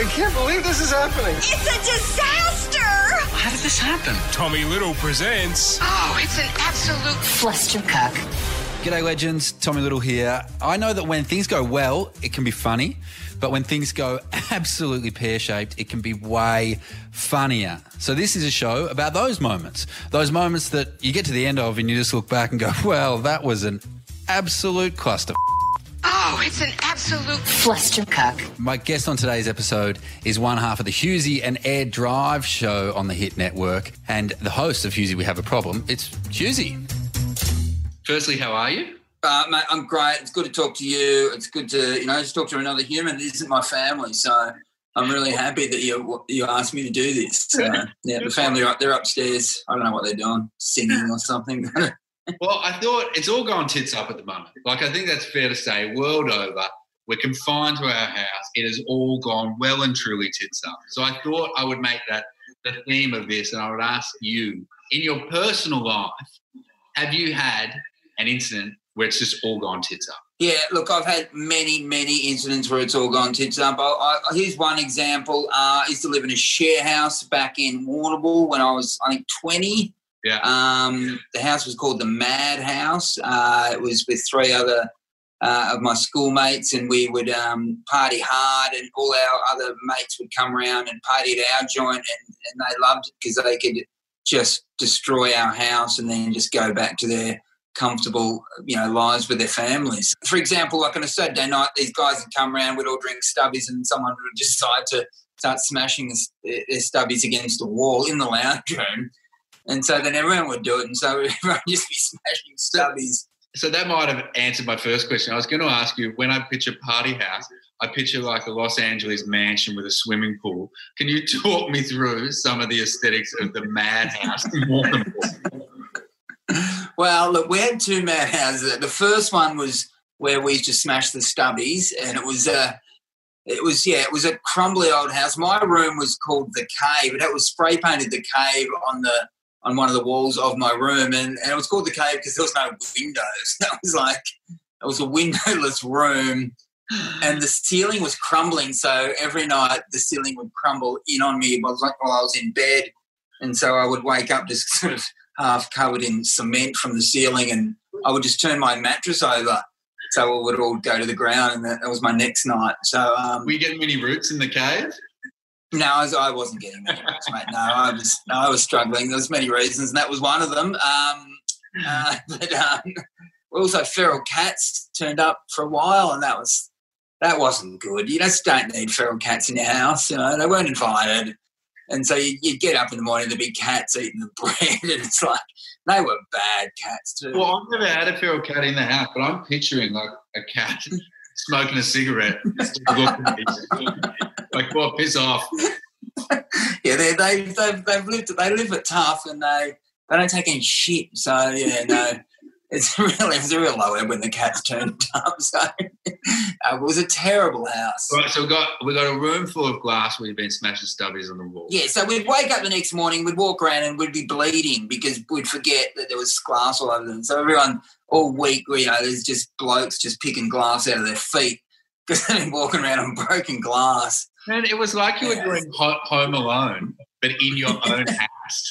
can't believe this is happening. It's a disaster! How did this happen? Tommy Little presents... Oh, it's an absolute flustercuck. G'day legends, Tommy Little here. I know that when things go well, it can be funny, but when things go absolutely pear-shaped, it can be way funnier. So this is a show about those moments that you get to the end of and you just look back and go, well, that was an absolute cluster. Oh, it's an absolute flustercuck. My guest on today's episode is one half of the Hughesy and Ed Drive show on the Hit Network, and the host of Hughesy We Have a Problem. It's Hughesy. Firstly, how are you? Mate, I'm great. It's good to talk to you. It's good to, just talk to another human. It isn't my family, so I'm really happy that you asked me to do this. The family, they're upstairs. I don't know what they're doing, singing or something. Well, I thought it's all gone tits up at the moment. Like, I think that's fair to say. World over, we're confined to our house. It has all gone well and truly tits up. So I thought I would make that the theme of this, and I would ask you, in your personal life, have you had an incident where it's just all gone tits up? Yeah, look, I've had many, many incidents where it's all gone tits up. Here's one example. I used to live in a share house back in Warrnambool when I was, 20. Yeah. The house was called the Mad House. It was with three other of my schoolmates, and we would party hard, and all our other mates would come around and party at our joint, and they loved it because they could just destroy our house and then just go back to their comfortable, lives with their families. For example, like on a Saturday night, these guys would come around, we'd all drink stubbies, and someone would decide to start smashing their stubbies against the wall in the lounge room. And so then everyone would do it, and so everyone would just be smashing stubbies. So that might have answered my first question. I was going to ask you, when I picture party house, I picture like a Los Angeles mansion with a swimming pool. Can you talk me through some of the aesthetics of the Mad House in Warrnambool? Well, look, we had two Mad Houses. The first one was where we used to smash the stubbies, and it was a crumbly old house. My room was called the Cave. It was spray painted the Cave on one of the walls of my room, and it was called the Cave because there was no windows. It was a windowless room, and the ceiling was crumbling. So every night the ceiling would crumble in on me while I was in bed, and so I would wake up just sort of half covered in cement from the ceiling, and I would just turn my mattress over so it would all go to the ground, and that was my next night. So were you getting many roots in the cave? No, I wasn't getting many roots, mate. No, I was struggling. There was many reasons, and that was one of them. But also feral cats turned up for a while, and that wasn't good. You just don't need feral cats in your house. They weren't invited. And so you'd get up in the morning, there'd be cats eating the bread, and it's like they were bad cats too. Well, I've never had a feral cat in the house, but I'm picturing like a cat smoking a cigarette. Like, well, piss off. Yeah, they live it tough, and they don't take any shit. So yeah, no. It was a real low ebb when the cats turned up. So it was a terrible house. Right, so we got a room full of glass where you've been smashing stubbies on the wall. Yeah, so we'd wake up the next morning, we'd walk around and we'd be bleeding because we'd forget that there was glass all over them. So everyone all week, there's just blokes just picking glass out of their feet because they've been walking around on broken glass. Man, it was like you were doing Home Alone, but in your own house.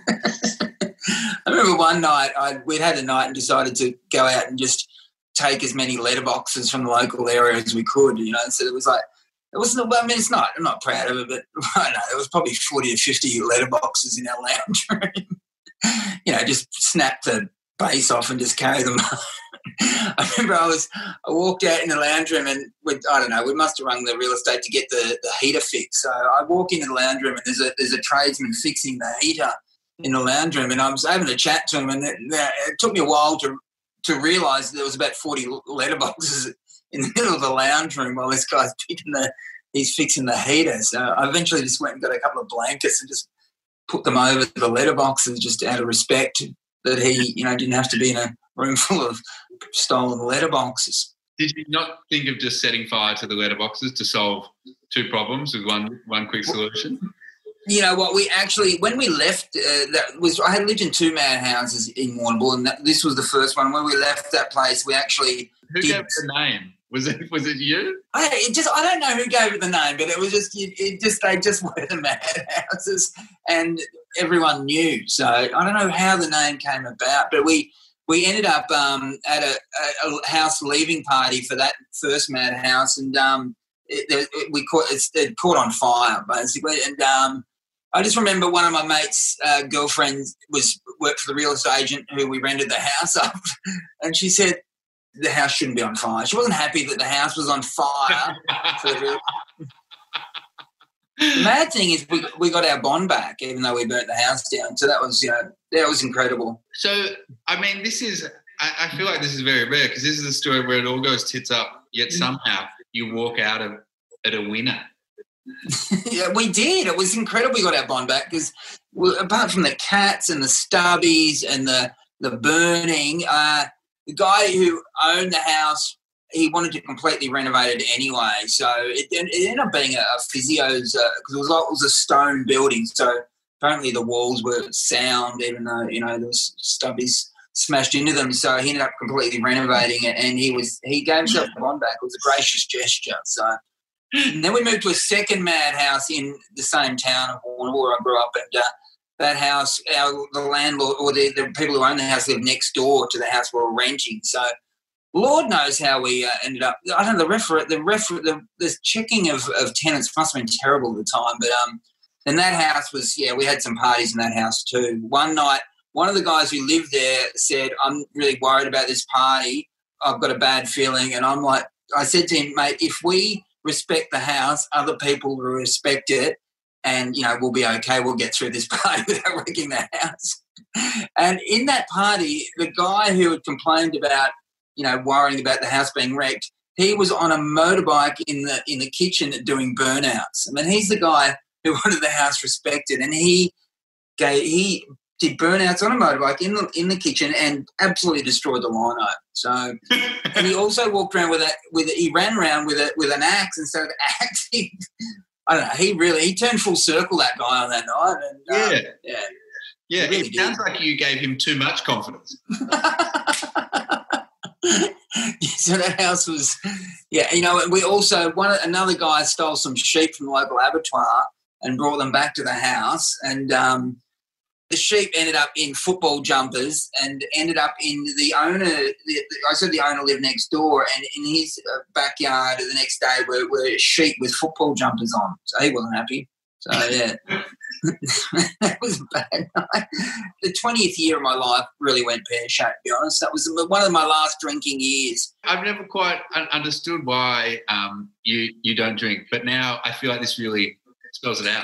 I remember one night we'd had a night and decided to go out and just take as many letterboxes from the local area as we could, So it was like, it wasn't, it's not, I'm not proud of it, but I don't know, there was probably 40 or 50 letterboxes in our lounge room. Just snap the base off and just carry them. I remember I walked out in the lounge room and we must have rung the real estate to get the heater fixed. So I walk into the lounge room and there's a tradesman fixing the heater in the lounge room, and I was having a chat to him, and it took me a while to realise there was about 40 letterboxes in the middle of the lounge room while this guy's he's fixing the heater. So I eventually just went and got a couple of blankets and just put them over the letterboxes just out of respect that he, didn't have to be in a room full of stolen letterboxes. Did you not think of just setting fire to the letterboxes to solve two problems with one quick solution? You know what? When we left, I had lived in two Mad Houses in Warrnambool, and this was the first one. When we left that place, we actually Who gave the name? Was it you? I don't know who gave it the name, but it was they just were the madhouses, and everyone knew. So I don't know how the name came about, but we ended up at a house leaving party for that first madhouse, and it caught on fire basically, and I just remember one of my mates' girlfriends worked for the real estate agent who we rented the house up, and she said the house shouldn't be on fire. She wasn't happy that the house was on fire. The mad thing is we got our bond back even though we burnt the house down. So that was incredible. So, I mean, I feel like this is very rare because this is a story where it all goes tits up, yet somehow you walk out of it a winner. Yeah, we did. It was incredible we got our bond back because apart from the cats and the stubbies and the burning, the guy who owned the house, he wanted to completely renovate it anyway. So it ended up being a physio's because it was a stone building. So apparently the walls were sound, even though there was stubbies smashed into them. So he ended up completely renovating it, and he gave himself the bond back. It was a gracious gesture. So. And then we moved to a second madhouse in the same town of Warrnambool where I grew up, and that house, the landlord or the people who owned the house lived next door to the house we were renting. So Lord knows how we ended up. I don't know, the checking of tenants must have been terrible at the time, but and that house was, we had some parties in that house too. One night, one of the guys who lived there said, "I'm really worried about this party. I've got a bad feeling," and I said to him, "Mate, if we respect the house, other people will respect it, and we'll be okay. We'll get through this party without wrecking the house." And in that party, the guy who had complained about worrying about the house being wrecked, he was on a motorbike in the kitchen doing burnouts. I mean, he's the guy who wanted the house respected, and he did burnouts on a motorbike in the kitchen and absolutely destroyed the lino. So, and he also walked around he ran around with an axe and started acting. I don't know. He turned full circle, that guy, on that night. And, yeah. Really it sounds like you gave him too much confidence. So that house was, and we also another guy stole some sheep from the local abattoir and brought them back to the house, and the sheep ended up in football jumpers and ended up in the owner. I said the owner lived next door, and in his backyard the next day were sheep with football jumpers on. So he wasn't happy. So, yeah, that was a bad night. The 20th year of my life really went pear-shaped, to be honest. That was one of my last drinking years. I've never quite understood why you don't drink, but now I feel like this really spells it out.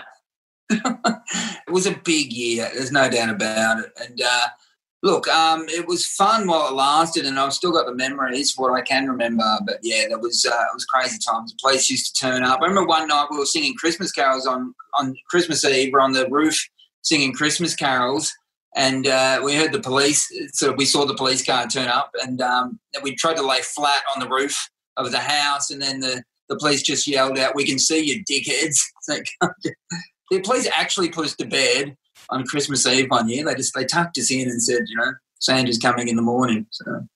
It was a big year, there's no doubt about it. And look, it was fun while it lasted, and I've still got the memories, what I can remember. But yeah, it was crazy times. The place used to turn up. I remember one night we were singing Christmas carols on Christmas Eve. We're on the roof singing Christmas carols, and we heard the police. So we saw the police car turn up, and we tried to lay flat on the roof of the house, and then the police just yelled out, "We can see you, dickheads." The police actually put us to bed on Christmas Eve one year. They tucked us in and said, Santa's coming in the morning. So,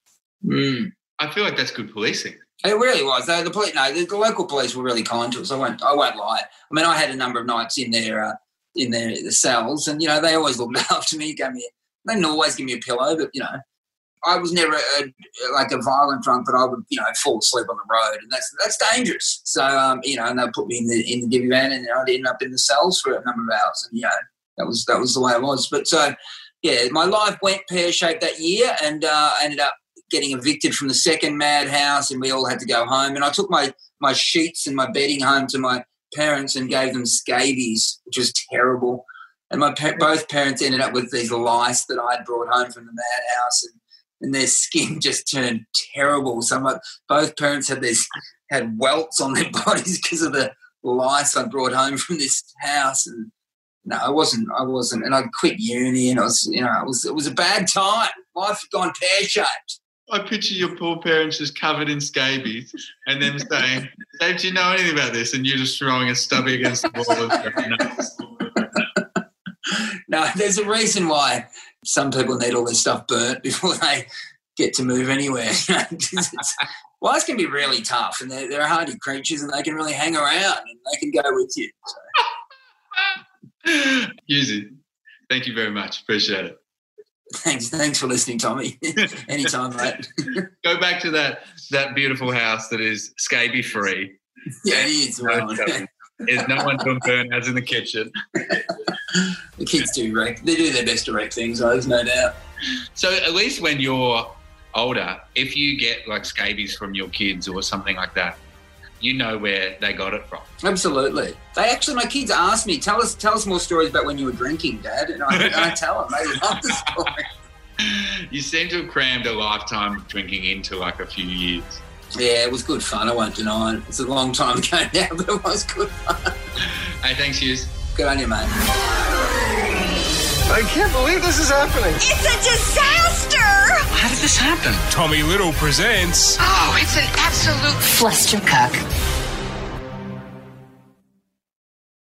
I feel like that's good policing. It really was. The local police were really kind to us. I won't lie. I mean, I had a number of nights in their cells, and they always looked after me. They didn't always give me a pillow, but I was never a violent drunk, but I would fall asleep on the road, and that's dangerous. So and they put me in the divvy van, and I'd end up in the cells for a number of hours, and that was the way it was. But so my life went pear-shaped that year, and I ended up getting evicted from the second madhouse, and we all had to go home. And I took my sheets and my bedding home to my parents and gave them scabies, which was terrible. And both parents ended up with these lice that I'd brought home from the madhouse, and their skin just turned terrible. Both parents had welts on their bodies because of the lice I brought home from this house. And no, I wasn't. And I'd quit uni, and it was a bad time. Life had gone pear-shaped. I picture your poor parents just covered in scabies and them saying, "Dave, do you know anything about this?" And you just throwing a stubby against the wall. No, there's a reason why some people need all their stuff burnt before they get to move anywhere. Wives can be really tough, and they're hardy creatures, and they can really hang around, and they can go with you. So. Yuzu, thank you very much. Appreciate it. Thanks for listening, Tommy. Anytime, mate. Go back to that beautiful house that is scabies free. Yeah, it is. Well. There's no one doing burnouts in the kitchen. The kids do they do their best to wreck things, there's no doubt. So at least when you're older, if you get like scabies from your kids or something like that, you know where they got it from. Absolutely. My kids ask me, tell us more stories about when you were drinking, Dad, and I tell them. They love the story. You seem to have crammed a lifetime of drinking into like a few years. Yeah, it was good fun. I won't deny it. It's a long time ago now, but it was good fun. Hey, thanks, Hughes. Good on you, mate. I can't believe this is happening. It's a disaster! How did this happen? Tommy Little presents. Oh, it's an absolute flustercuck.